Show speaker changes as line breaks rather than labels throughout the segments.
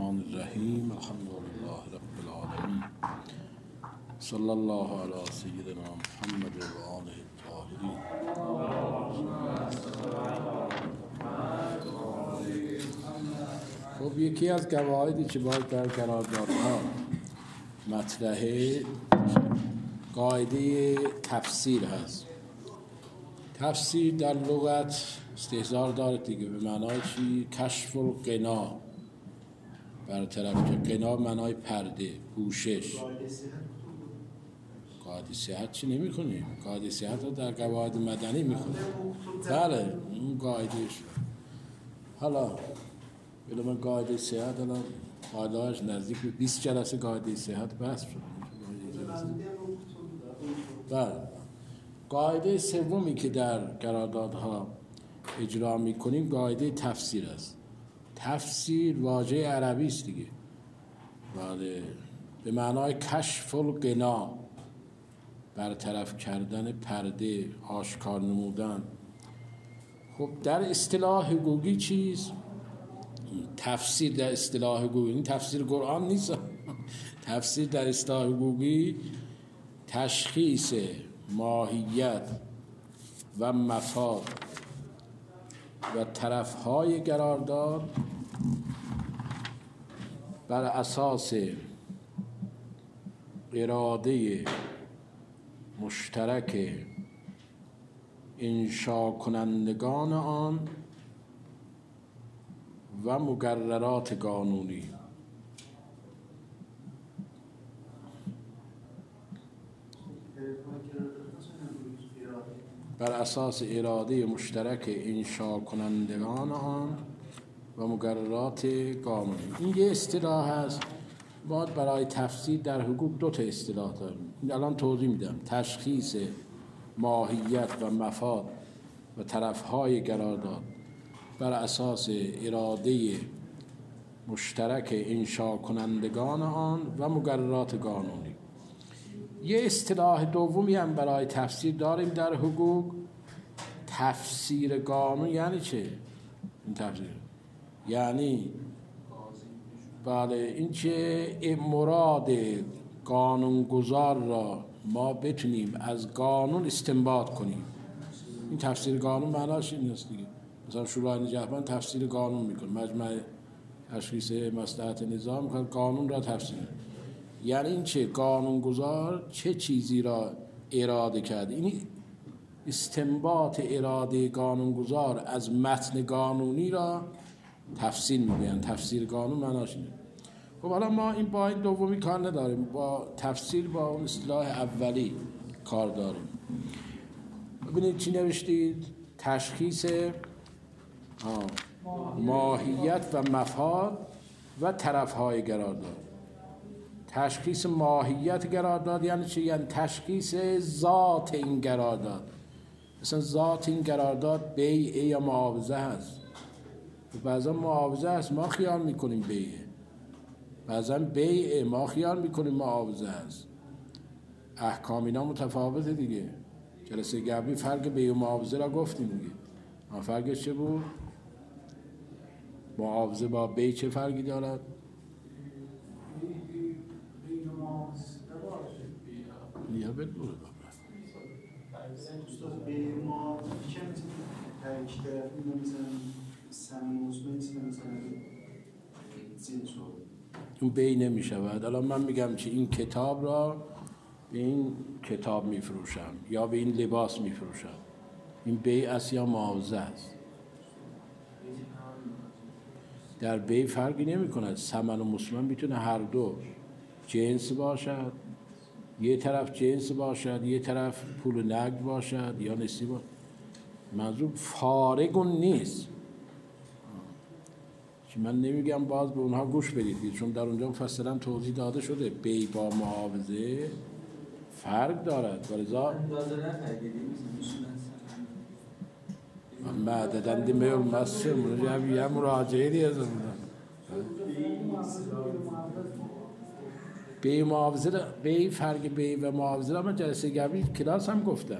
الرحمن الرحیم الحمد لله رب العالمین صلی الله علی سیدنا محمد و آله الطاهرین. خب یکی از قواعدی که باید در قراردادها مطرحه قاعده تفسیر هست. تفسیر در لغت استحضار داره دیگه، به معنای چی؟ کشف الغنا، برطرف که غنا معنای پرده، پوشش. قاعده صحت چی نمی کنیم؟ قاعده صحت رو در قواعد مدنی می کنیم. بله اون قاعدهش. حالا بله من قاعده صحت الان قاعده هاش نزدیک به 20 جلسه قاعده صحت بحث شد. بله قاعده سومی که در قراردادها اجرا میکنیم قاعده تفسیر است. تفسیر واژه عربی است دیگه. بله به معنای کشف الغنا، برطرف کردن پرده، آشکار نمودن. خب در اصطلاح حقوقی چیز؟ تفسیر در اصطلاح حقوقی، این تفسیر قرآن نیست. تفسیر در اصطلاح حقوقی تشخیص ماهیت و مفاد و طرفهای قرارداد بر اساس اراده مشترک انشا کنندگان آن و مقررات قانونی. بر اساس اراده مشترک انشا کنندگان آن و مقررات قانونی. این یه اصطلاح هست. باید برای تفسیر در حقوق دو تا اصطلاح داریم. الان توضیح میدم. تشخیص ماهیت و مفاد و طرفهای قرارداد بر اساس اراده مشترک انشا کنندگان آن و مقررات قانونی. یه اصطلاح دومی هم برای تفسیر داریم در حقوق. تفسیر قانون یعنی چه؟ این تفسیر یعنی بله این که مراد قانونگذار را ما بتونیم از قانون استنباط کنیم. این تفسیر قانون معناش این است دیگه. مثلا شورای نگهبان تفسیر قانون میکنه، مجمع تشخیص مصلحت نظام میکنه، قانون را تفسیر. یعنی این چه قانونگذار چه چیزی را اراده کرده. این استنباط اراده قانونگذار از متن قانونی را تفسیر میگن. تفسیر قانون معناش اینه. خب حالا ما این با این دومی کار نداریم، با تفسیر با اون اصطلاح اولی کار داریم. ببینید چی نوشتید؟ تشخیص ماهیت و مفاد و طرفهای قرارداد. تشخیص ماهیت قرارداد یعنی چی؟ یعنی تشخیص ذات این قرارداد. مثلا ذات این قرارداد بیع یا معاوضه هست. بعضا معاوضه هست ما خیال میکنیم بیعه، بعضا بیع ما خیال میکنیم معاوضه هست. احکام اینا متفاوته دیگه. جلسه قبلی فرق بیع و معاوضه را گفتیم دیگه. فرقش چه بود؟ معاوضه با بیع چه فرقی دارد؟ یا بدون اون بی نمی شود. الان من میگم که این کتاب را به این کتاب میفروشم یا به این لباس میفروشم، این بی است یا معاوضه است؟ در بی فرقی نمی کند. ثمن و مسلم میتونه هر دو جنس باشد، یه طرف جنس باشد یه طرف پول نقد باشد یا نسبی باشد. منظور فارغون نیست. من نمیگم باز به اونها گوش بدید چون در اونجا مفصلا توضیح داده شده بی با معاوضه فرق دارد. ولذا معددن دیمه المصر یه مراجعه دیگه بی معاوضه. بی فرق بی و معاوضه را من جلسه قبلی کلاس هم گفتم.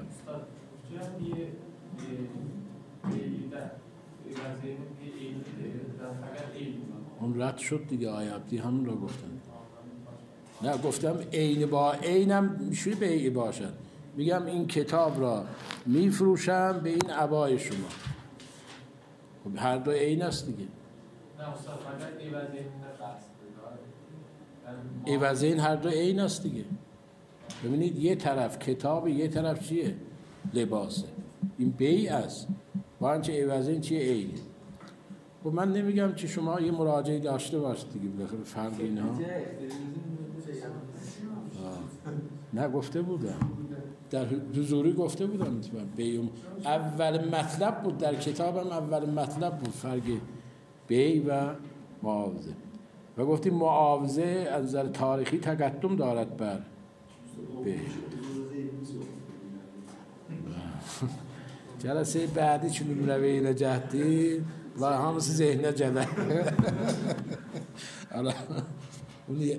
اون رد شد دیگه. آیه عبدی همون را گفتم. نه گفتم عین با عینم میشه بیع باشد. میگم این کتاب را میفروشم به این عبای شما. خب هر دو عین است دیگه.
نه استاد فقط
عوضین هر دو عین است دیگه. ببینید یه طرف کتاب، یه طرف چیه؟ لباسه. این بیع است. با اینکه عوضین چیه؟ عینه. خب من نمیگم که شما یه مراجعه داشته باشید دیگه، بالاخره فرق اینها. نه گفته بودم در حضوری گفته بودم بیعم اول مطلب بود در کتابم، اول مطلب بود فرق بیع و معاوضه. و گفتیم معاوضه از نظر تاریخی تقدم دارد بر بیع. جلسه بعدی چون روی نجاتی و همس ذهن جده حالا اونی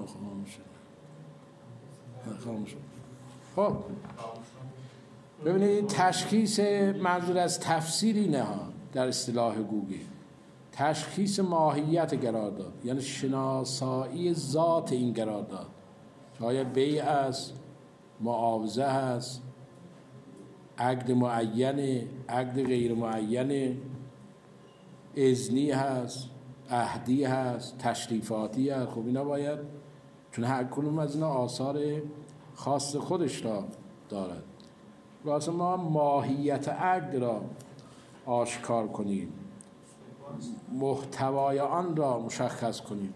خاموش. خب ببینید تشخیص منظور از تفسیر اینه ها در اصطلاح گوگل، تشخیص ماهیت قرارداد یعنی شناسایی ذات این قرارداد، آیا بیع است، معاوضه هست، عقد معینه، عقد غیر معینه، اذنی هست، عهدی هست، تشریفاتی هست. خب اینا باید، چون هر کدوم از اینا آثار خاص خودش را دارد، واسه ما ماهیت عقد را آشکار کنیم، محتوای آن را مشخص کنیم.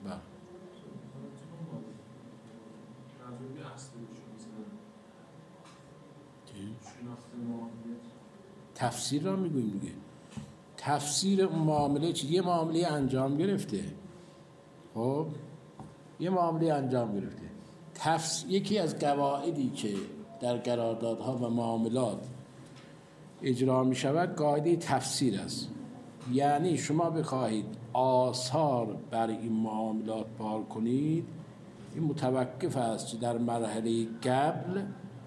تفسیر را میگوییم دیگه. تفسیر اون معامله چی؟ یه معامله انجام گرفته. خب یه معامله انجام گرفته. یکی از قواعدی که در قراردادها و معاملات اجرا می شود قاعده تفسیر است. یعنی شما بخواهید آثار بر این معاملات بار کنید، این متوقف است که در مرحله قبل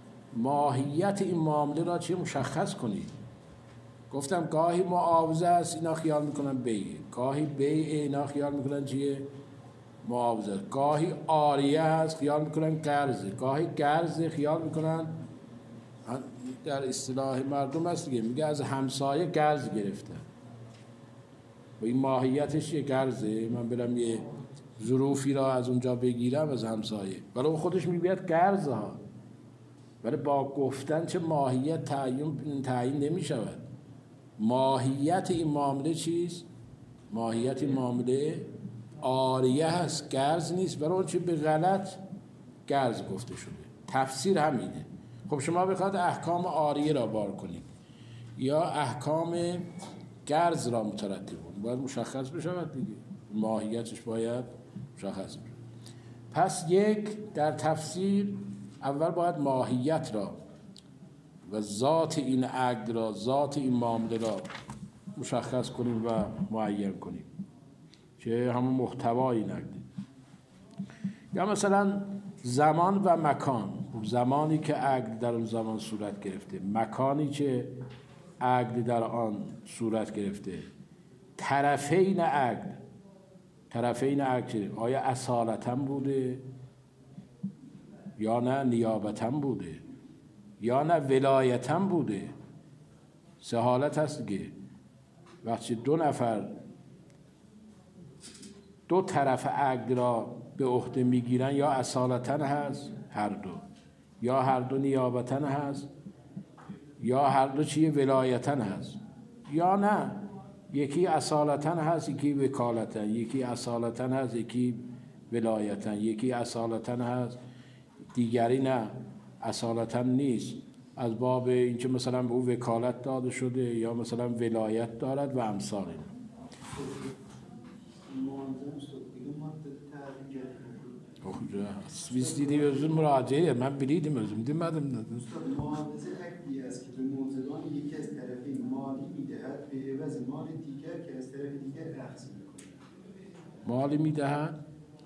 ماهیت این معامله را چه مشخص کنید. گفتم گاهی معاوضه است، اینا خیال میکنن بیعه، گاهی بیعه، اینا خیال میکنن چیه؟ معاوضه. گاهی عاریه هست، خیال میکنن قرضه، گاهی قرضه، خیال میکنن در اصطلاح مردم هست دیگه، میگه از همسایه قرض گرفته و این ماهیتش یه قرضه، من برم یه ظروفی را از اونجا بگیرم از همسایه، ولی اون خودش میگوید قرضه ها، ولی با گفتن چه ماهیت تعیین نمی شود. ماهیت این معامله چیست؟ ماهیت این معامله عاریه هست، قرض نیست، برای اون چه به غلط قرض گفته شده. تفسیر همینه. خب شما بخواید احکام عاریه را بار کنید یا احکام قرض را مترتب کنید، باید مشخص بشود دیگه، ماهیتش باید مشخص بشود. پس یک، در تفسیر اول باید ماهیت را و ذات این عقد را، ذات این معامله را مشخص کنیم و معین کنیم که همون محتوای این عقد. یا مثلا زمان و مکان، زمانی که عقد در اون زمان صورت گرفته، مکانی که عقد در آن صورت گرفته، طرفین عقد، طرفین عقد آیا اصالتاً بوده یا نه نیابتاً بوده یا نه ولایتاً بوده. سه حالت هست دیگه. وقتی دو نفر دو طرف عقد را به عهده میگیرن، یا اصالتاً هست هر دو، یا هر دو نیابتاً هست، یا هر دو چیه ولایتاً هست، یا نه یکی اصالتاً هست یکی وکالتاً، یکی اصالتاً هست یکی ولایتاً، یکی اصالتاً هست دیگری نه اصالتاً نیست، از باب اینکه مثلا به او وکالت داده شده یا مثلا ولایت دارد و امثال این. Biz دیدیم özür müracaat من بلیدیم özür demedim dedim.
معاوضه عقدی است که به موضوعان یکی از طرفین مالی میدهد به عوض مال دیگر که از طرف دیگر اخذ میکنه.
مالی میدهد.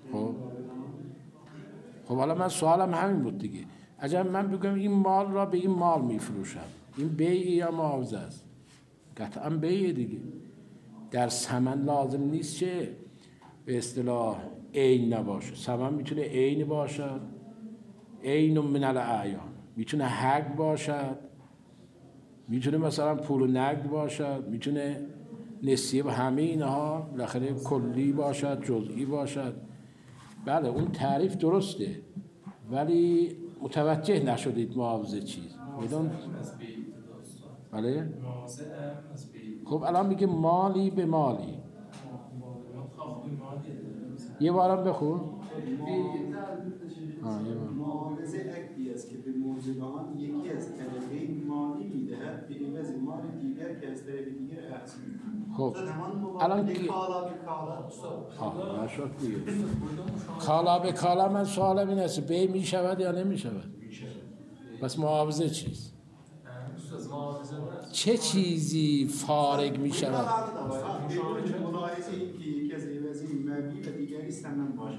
خب حالا من سوالم همین بود دیگه. عجب من بگم این مال را به این مال میفروشم، این بیع یا معاوضه است؟ قطعا بیع دیگه. در ثمن لازم نیست چه به اصطلاح عین نباشه. ثمن میتونه عین باشد، عین من الاعیان، میتونه حق باشد، میتونه مثلا پول نقد باشد، میتونه نسیه و همه اینها بالاخره کلی باشد، جزئی باشد. بله اون تعریف درسته، ولی متوجه نشدید معاوضه چیز. بدون بله خب الان میگه مالی به مالی. یه بارم بخون.
معاوضه عقدی است که به موضوعان یکی از طرفین مالی میدهد به عوض مال دیگر که از طرف دیگر اخذ می‌کند.
خب الان که نشد دیگه. کالا به کالا، من سوالم این است بی می شود یا نمی شود؟ پس معاوضه چیست؟ چه چیزی فارغ می شود؟
ملاحظه این که یکی از عوض مبی و دیگری ثمن باشه.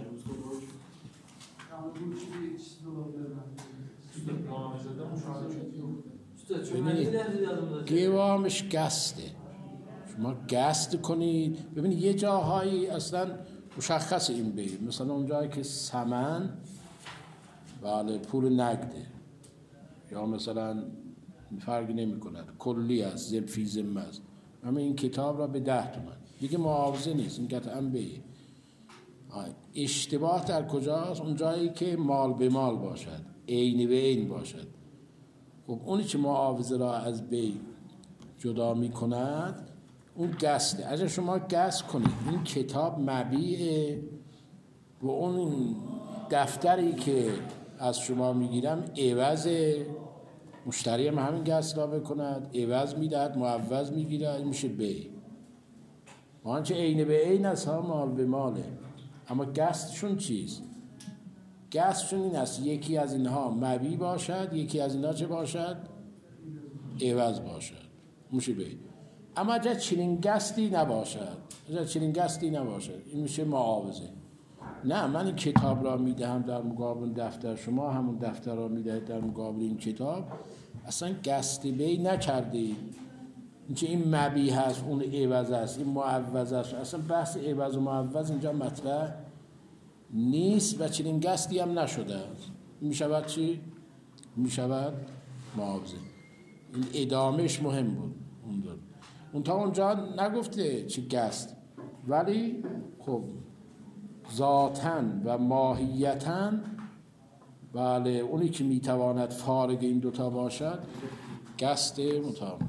گوامش گسته. شما گست کنید. ببینید یه جاهایی اصلا مشخص این بگید، مثلا اون جایی که ثمن بله پول نقده، یا مثلا فرقی نمی کند کلی است، فی ذمه است، همه این کتاب را به 10 تومن دیگه معاوضه نیست، این قطعا بگید. اشتباه در کجاست؟ اون جایی که مال به مال باشد، عین به عین باشد. خب اونی که معاوضه را از بی جدا می کند اون گسته. اگر شما گست کنید این کتاب مبیعه و اون دفتری که از شما میگیرم عوض، مشتری هم همین گست را بکند، عوض میدهد، معوض میگیرد، میشه بی. آنچه عین به عین است ها، مال به ماله. اما گستشون چیست؟ گستشون این است یکی از اینها مبیع باشد، یکی از اینها چه باشد؟ عوض باشد، میشه بی. اما اگر چنین گستی نباشد، این میشه معاوضه. نه، من این کتاب را میدهم در مقابل دفتر، شما همون دفتر را میدهید در مقابل این کتاب، اصلا گست بی نکردید. این مبیع هست، اون عوض است، این معوض است، اصلا بحث عوض و معوض اینجا مطرح نیست و چنین گستی هم نشده است. میشود چی؟ میشود معاوضه. این ادامهش مهم بود. اون تا اونجا نگفته چی گست، ولی خب ذاتاً و ماهیتاً بله اونی که میتواند فارغ این دوتا باشد گست متعامله.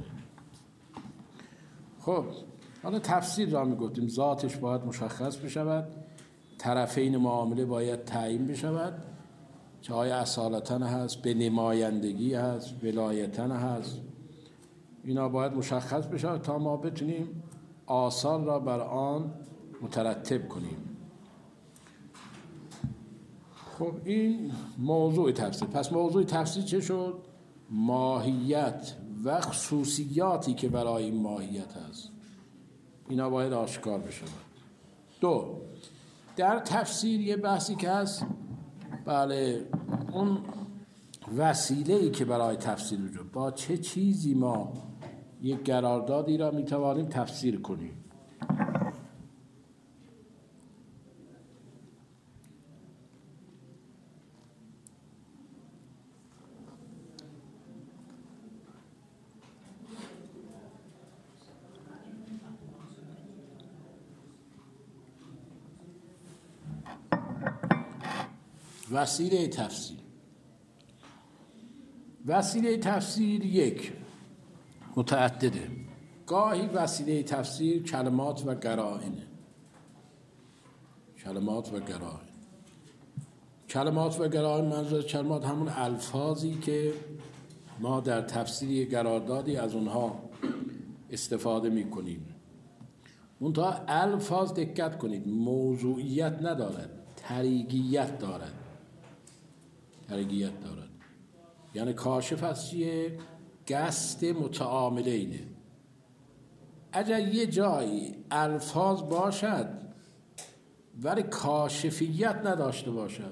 خب حالا تفسیر را میگفتیم، ذاتش باید مشخص بشود، طرفین معامله باید تعیین بشود، چه آیا اصالتاً هست، به نمایندگی هست، ولایتاً هست، اینا باید مشخص بشود تا ما بتونیم آثار را بر آن مترتب کنیم. خب این موضوع تفسیر. پس موضوع تفسیر چه شد؟ ماهیت و خصوصیاتی که برای این ماهیت هست، اینا باید آشکار بشود. 2. در تفسیر یه بحثی که هست، بله اون وسیله‌ای که برای تفسیر وجود، با چه چیزی ما یک قراردادی را میتوانیم تفسیر کنیم. وسیله تفسیر. وسیله تفسیر یک متعدده. گاهی وسیله تفسیر کلمات و قرائنه. کلمات و قرائن، منظور کلمات همون الفاظی که ما در تفسیر قراردادی از اونها استفاده می کنیم. منتها الفاظ دقت کنید موضوعیت ندارد، طریقیت دارد. یعنی کاشف از چیه؟ قصد متعامله اینه. اگر یه جایی الفاظ باشد ولی کاشفیت نداشته باشد،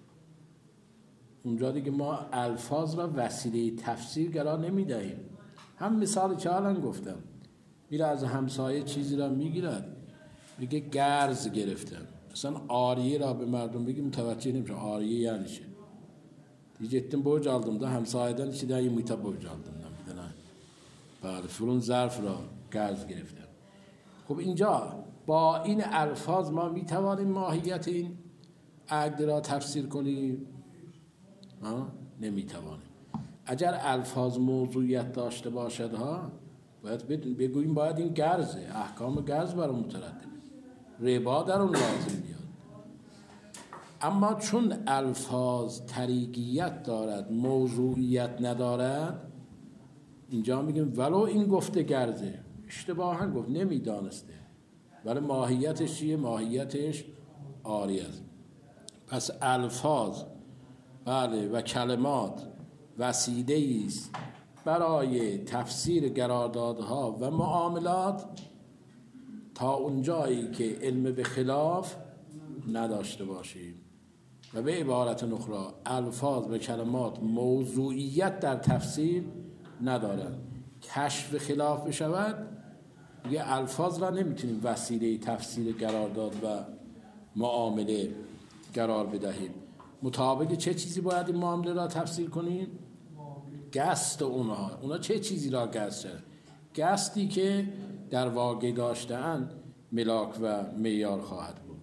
اونجا دیگه ما الفاظ را وسیله تفسیر قرار نمیدهیم. هم مثال که الان گفتم، میره از همسایه چیزی را میگیرد، میگه قرض گرفتم، مثلا آریه را به مردم بگی متوجه نمیشه آریه یعنی چه. دیگه gittim borç aldım da همسایه‌dan iki tane yumurta borç aldım bir tane. بله فلان ظرف را قرض گرفتم. خب اینجا با این الفاظ ما میتوانیم ماهیت این عقد را تفسیر کنیم؟ نمیتوانیم. اگر الفاظ موضوعیت داشته باشد باید بگوییم باید این قرضه، احکام قرض بر اون مترتبه، ربا در اون لازم میاد. اما چون الفاظ طریقیت دارد موضوعیت ندارد، اینجا میگیم ولو این گفته قرضه، اشتباها گفت نمیدانسته، ولی ماهیتش چیه؟ ماهیتش عاری است. پس الفاظ بله و کلمات وسیله است برای تفسیر قراردادها و معاملات تا اونجایی که علم به خلاف نداشته باشیم. و به عبارت اخرى الفاظ و کلمات موضوعیت در تفسیر ندارند. کشف خلاف بشود یه الفاظ را نمیتونیم وسیله تفسیر قرارداد و معامله قرار بدهیم. مطابق چه چیزی باید این معامله را تفسیر کنیم؟ قصد اونا چه چیزی را قصد شد؟ قصدی که در واقع داشته‌اند ملاک و معیار خواهد بود.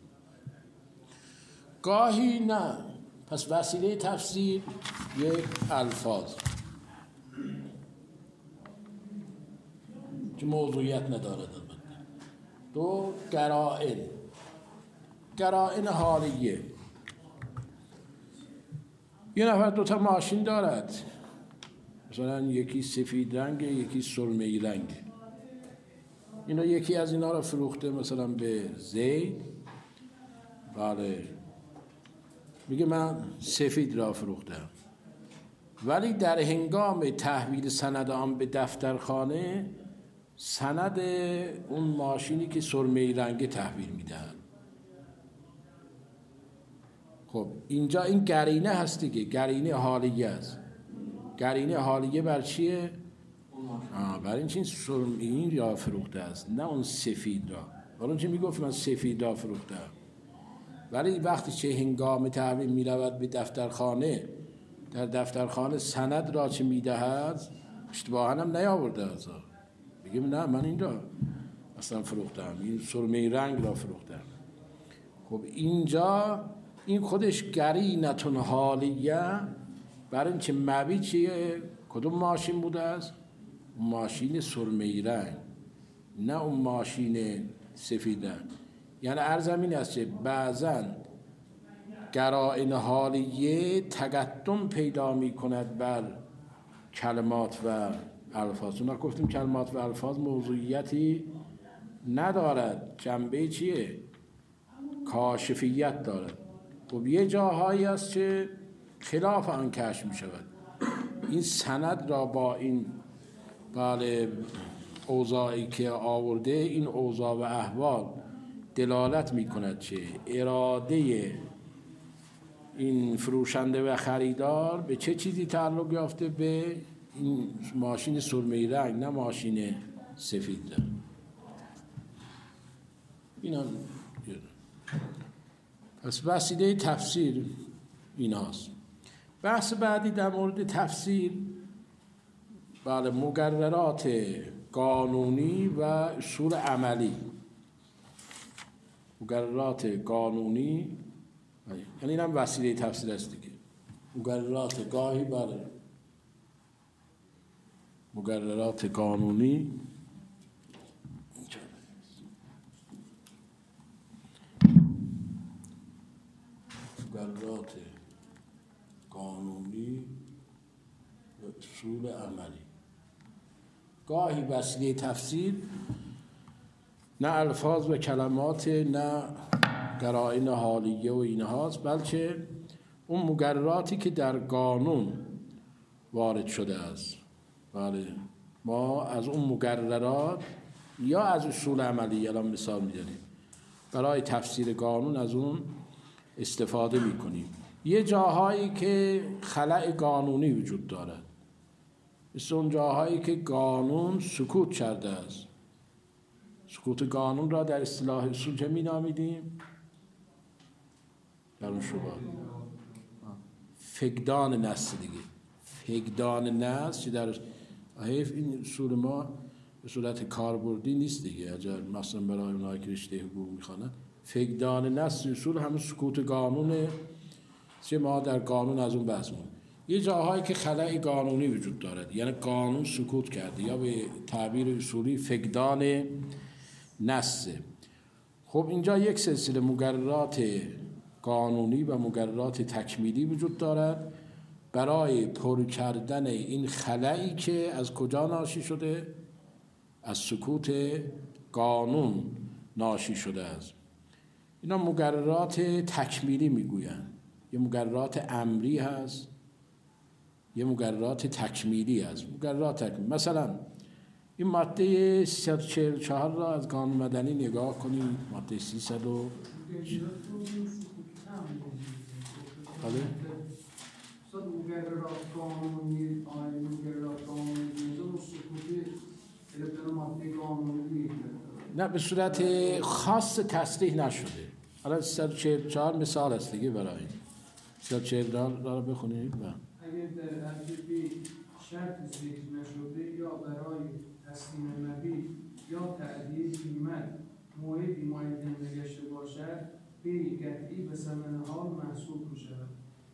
گاهی نه. پس وسیله تفسیر یک الفاظ که موضوعیت ندارد. دو قرائن حالیه. یه نفر دوتا ماشین دارد، مثلا یکی سفید رنگه یکی سرمه‌ای رنگه. اینا یکی از اینا رو فروخته مثلا به زید، بله میگه من سفید را فروختم، ولی در هنگام تحویل سند آن به دفترخانه سند اون ماشینی که سرمه‌ای رنگه تحویل میدهد. خب اینجا این قرینه هست دیگه، قرینه حالیه است. قرینه حالیه بر چیه؟ برای این سرمه‌ای را فروخته است، نه اون سفید را. اون چی میگفت من سفید را فروختم، ولی وقتی چه هنگام تحویل میرود به دفترخانه، در دفترخانه سند را چه میدهد اشتباها هم نیاورده است، بگیم نه من این را اصلا فروختم، این سرمه‌ای رنگ را فروختم. خب اینجا این خودش قرینه حالیه برای اینکه مبی چیه؟ کدوم ماشین بوده است؟ ماشین سرمه‌ای رنگ، نه اون ماشین سفید رنگ. یعنی عرض این است که بعضاً قرائن حالیه تقدم پیدا می کند بر کلمات و الفاظ. اونا گفتیم کلمات و الفاظ موضوعیتی ندارد، جنبه چیه؟ کاشفیت دارد. خب یه جاهایی است که خلاف آن کشف می شود. این سند را با این بله اوضاعی که آورده، این اوضاع و احوال دلالت می کند که اراده این فروشنده و خریدار به چه چیزی تعلق یافته؟ به این ماشین سرمه‌ای رنگ، نه ماشین سفید رنگ. این هم پس وسیله تفسیر این هاست. بحث بعدی در مورد تفسیر بله مقررات قانونی و اصول عملی. مقررات قانونی یعنی این هم وسیله تفسیر است دیگه. مقررات گاهی بله مقررات قانونی مقررات قانونی و اصول عملی. گاهی وسیله تفسیر نه الفاظ و کلمات، نه قرائن حالیه و اینهاست، بلکه اون مقرراتی که در قانون وارد شده است. بله ما از اون مقررات یا از اصول عملی الان مثال می‌زنیم برای تفسیر قانون از اون استفاده می‌کنیم. یه جاهایی که خلأ قانونی وجود دارد، مثل اون جاهایی که قانون سکوت کرده است. سکوت قانون را در اصطلاح اصول چه می‌نامیدیم؟ در اون شبهات. فقدان نص دیگه، فقدان نص که در حیف این اصول ما به صورت کاربردی نیست دیگه. اگر مثلا برای اونایی که رشته حقوق میخوانن، فقدان نص اصول همون سکوت قانونه که ما در قانون از اون بحث مون. یه جاهایی که خلأ قانونی وجود دارد، یعنی قانون سکوت کرده، یا به تعبیر اصولی فقدان نصه. خب اینجا یک سلسله مقررات قانونی و مقررات تکمیلی وجود دارد برای پر کردن این خلایی که از کجا ناشی شده؟ از سکوت قانون ناشی شده است. اینا مقررات تکمیلی میگویند. یه مقررات امری هست، یه مقررات تکمیلی هست. مقررات تکمیلی مثلا این ماده 344 را از قانون مدنی نگاه کنید. ماده 300
مقررات قانونی مقررات قانونی و سکوت ماده قانونی
نه به صورت خاص تصریح نشده. حالا 344 مثال است دیگه برای این. 344 را بخونید.
اگر در عددی شرط ذکر نشده یا برای تسلیم مبیع یا تعدیل قیمت موعدی معین نگشته باشد بی قطعی به ثمن حال محسوب می‌شود.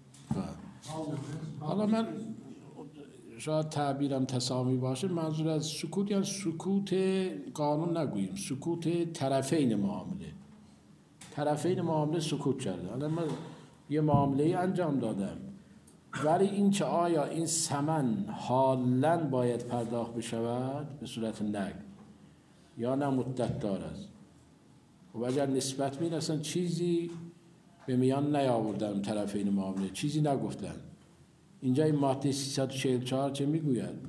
حالا من شاید تعبیرم تسامی باشه، منظور از سکوت یعنی سکوت قانون نگوییم، سکوت طرفین معامله. طرفین معامله سکوت کرده. حالا من یه معامله انجام دادم، ولی این که آیا این ثمن حالاً باید پرداخت بشود به صورت نقد یا نه مدت دار است. خب اگر نسبت می‌بینید اصلا چیزی به میان نیاوردن طرفین معامله، چیزی نگفتن. اینجا این ماده 344 چه میگوید؟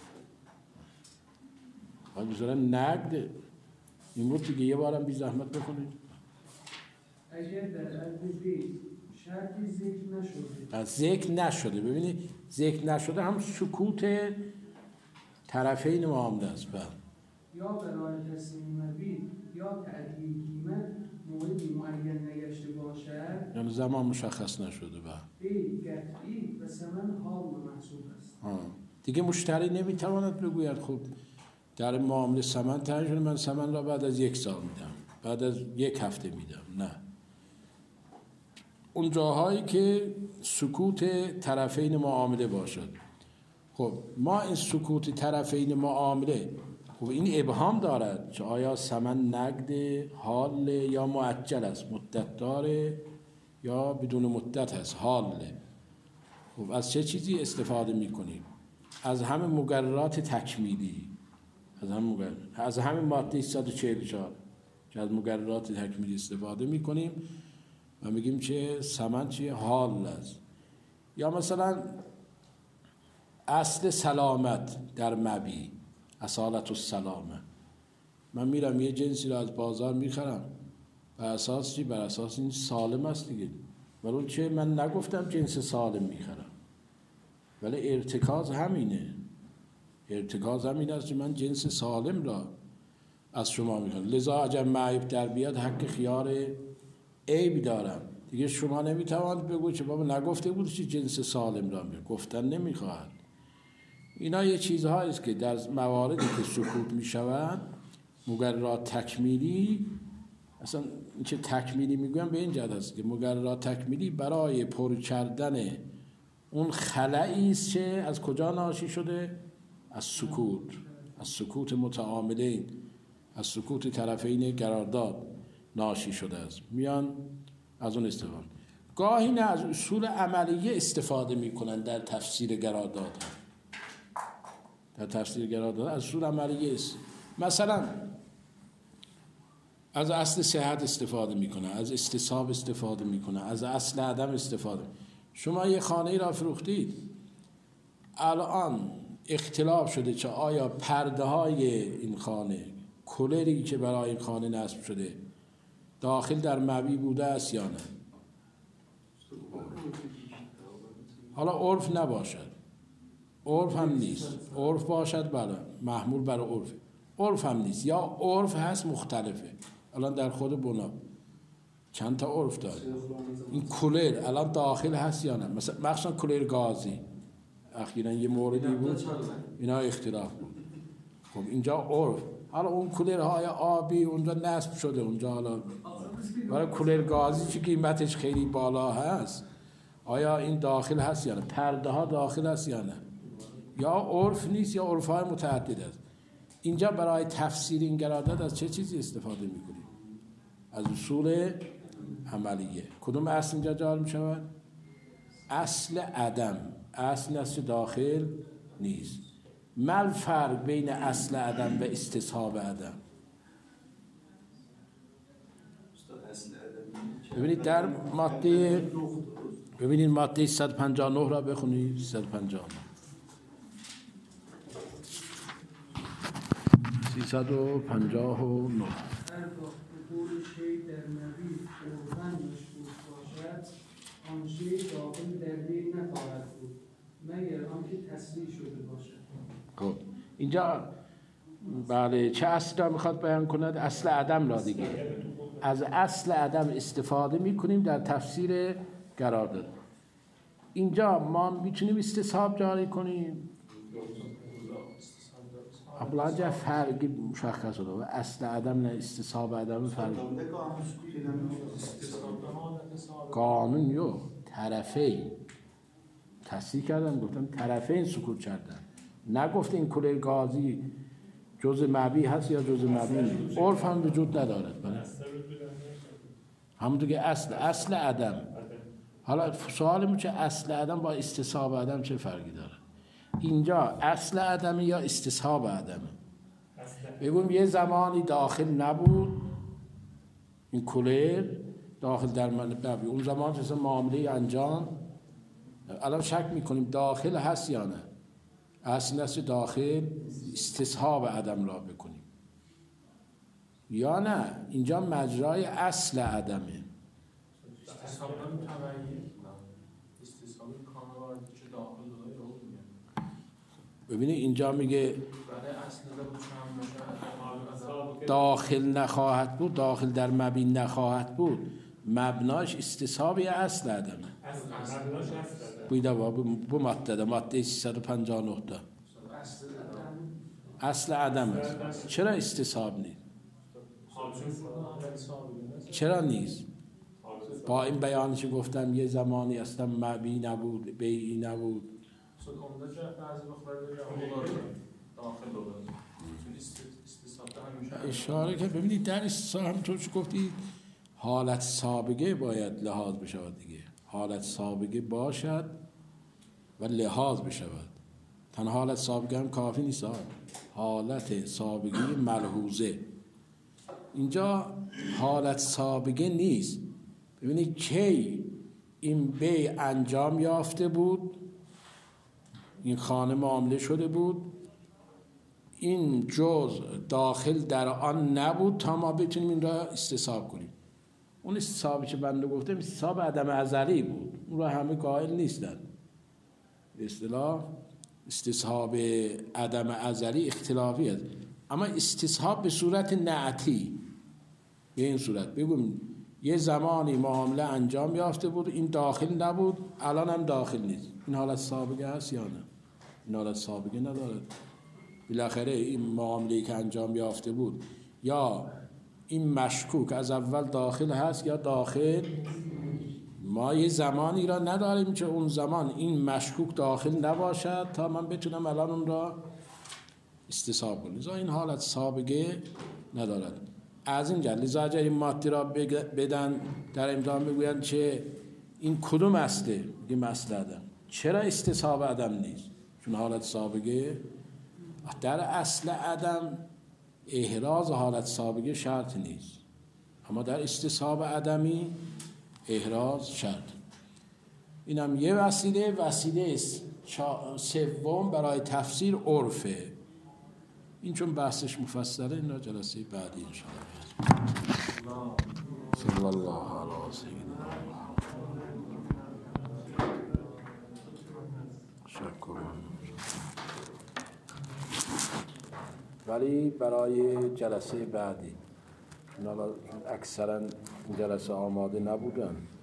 باید به صورت نقد این بود دیگه. یه بارم بی زحمت بکنید.
اگر در عددی شرطی ذکر نشده،
از ذکر نشده، ببینید ذکر نشده هم سکوت طرفین معامله است.
یا برای تسلیم مبیع یا تعدیل قیمت موعدی معین نگشته باشد
یعنی زمان مشخص نشده
بی قطعی به ثمن حال محسوب است.
دیگه مشتری نمیتواند بگوید خب در معامله ثمن تعیین شده، من ثمن را بعد از 1 سال میدم، بعد از 1 هفته میدم. نه، اون جاهایی که سکوت طرفین معامله باشد. خب ما این سکوت طرفین معامله خب این ابهام دارد که آیا ثمن نقد حال یا مؤجل است، مدت داره یا بدون مدت است، حال. خب از چه چیزی استفاده میکنیم؟ از همه مقررات تکمیلی، از همه ماده 344 که از مقررات تکمیلی استفاده میکنیم و میگیم که ثمن چیه؟ حال است. یا مثلا اصل سلامت در مبیع، اصالت السلامه. من میرم یه جنسی رو از بازار میخرم، بر اساس چی؟ بر اساس این سالم است دیگه. ولی اون چه؟ من نگفتم جنس سالم میخرم، ولی ارتکاز همینه. ارتکاز همین است که من جنس سالم را از شما میخرم. لذا اگر معیب در بیاد حق خیار عیب دارم دیگه. شما نمیتواند بگو که بابا نگفته بود که جنس سالم را میخرم. گفتن نمیخواهد. اینا یه چیزهایی است که در مواردی که سکوت میشود مقررات تکمیلی، اصلا این که تکمیلی میگویم به این جهت است که مقررات تکمیلی برای پر کردن اون خلایی است که از کجا ناشی شده؟ از سکوت، از سکوت متعاملین، از سکوت طرفین قرارداد ناشی شده است. میان از اون استفاده. گاهی نه از اصول عملیه استفاده میکنن در تفسیر قرارداد. در تفسیر قرارداد از اصول عملیه است. مثلا از اصل صحت استفاده میکنه، از استصحاب استفاده میکنه، از اصل عدم استفاده. شما یه خانه را فروختید، الان اختلاف شده که آیا پرده های این خانه، کولری که برای این خانه نصب شده داخل در مبیع بوده است یا نه. حالا عرف نباشد، عرف هم نیست، عرف باشد بله محمول بر عرف، عرف هم نیست، یا عرف هست مختلفه. الان در خود بنا چند تا عرف داره، این کولر الان داخل هست یا نه؟ مثلا مخصوصا کولر گازی اخیراً یه موردی بود اینا اختلاف بود. خب اینجا عرف، حالا اون کولرهای آبی اونجا نصب شده، اونجا حالا برای کولر گازی چی قیمتش خیلی بالا هست، آیا این داخل هست یا نه؟ پرده ها داخل هست یا نه؟ یا عرف نیست یا عرف های متعدد است. اینجا برای تفسیر این قرارداد از چه چیزی استفاده میکنیم؟ از اصول عملیه. کدوم اصل اینجا جاری میشود؟ اصل عدم. اصل است داخل نیست. ما الفرق بین اصل عدم و استصحاب عدم؟ ببینید در ماده، ببینید ماده 159 را بخونید. 159 359
دخول شیء در نبی عرفاً مشکوک باشد، آن شیء داخل در وی نخواهد بود مگر آنکه تصریح شده باشد.
خب اینجا بله چه اصل را میخواد بیان کند؟ اصل عدم را دیگه. از اصل عدم استفاده میکنیم در تفسیر قرارداد. اینجا ما میتونیم استصحاب جاری کنیم. ابلاجه فرقی مشخص شده و اصل عدم نه استصحاب عدم فرق. قانون یو طرفین تصحیح کردن، گفتم طرفین سکوت کردن، نگفت این کولر گازی جزء مبیح هست یا جزء مبیح نیست. عرف هم وجود ندارد. بله همونطور که اصل عدم. حالا سوال میشه اصل عدم با استصحاب عدم چه فرقی داره؟ اینجا اصل عدم یا استصحاب عدم؟ بگویم یه زمانی داخل نبود این کولر، داخل در نبود، اون زمان چه معامله انجام، الان شک میکنیم داخل هست یا نه. اصل است داخل، استصحاب عدم را بکنیم یا نه اینجا مجرای اصل عدمه.
استصحاب تبعیه، استصحاب کامل چه داخل
ببینید اینجا میگه داخل نخواهد بود، داخل در مبین نخواهد بود، مبناش استصحاب یا اصل عدمه؟ بویده با ماده 359 اصل عدم است. چرا استصحاب نیست؟ چرا نیست؟ با این بیانش گفتم یه زمانی اصلا مبی نبود، بیعی نبود. اشاره که ببینید در استصحاب همونطور که گفتید حالت سابقه باید لحاظ بشود دیگه. حالت سابقه باشد و لحاظ بشود. تنها حالت سابقه هم کافی نیست، حالت سابقه ملحوظه. اینجا حالت سابقه نیست. ببینید کی این بیع انجام یافته بود، این خانه معامله شده بود، این جزء داخل در آن نبود تا ما بتونیم این را استصحاب کنیم. اون استصحابی که بنده گفتم استصحاب عدم ازلی بود، اون را همه قائل نیستن. به اصطلاح استصحاب عدم ازلی اختلافی است، اما استصحاب به صورت نعتی به این صورت بگویم یه زمانی معامله انجام یافته بود، این داخل نبود، الان هم داخل نیست. این حالت سابقه هست یا نه؟ این حالت سابقه نداره. بالاخره این معامله‌ای که انجام یافته بود یا این مشکوک از اول داخل هست یا داخل، ما یه زمانی را نداریم که اون زمان این مشکوک داخل نباشد تا من بتونم الان اون را استصحاب کنم. لذا این حالت سابقه ندارد. از این جهت لذا اگر این ماده را بدن در امتحان بگویند که این کدوم اصله، این اصل عدم، چرا استصحاب عدم نیست؟ چون حالت سابقه در اصل عدم احراز حالت سابقه شرط نیست، اما در استصحاب عدمی احراز شرط. اینم یه وسیله است. سوم برای تفسیر عرفه. این چون بحثش مفصله، این را جلسه بعدی انشاءالله. صلی الله علیه سیدنا شکرم. ولی برای جلسه بعدی اکثرا جلسه آماده نبودن.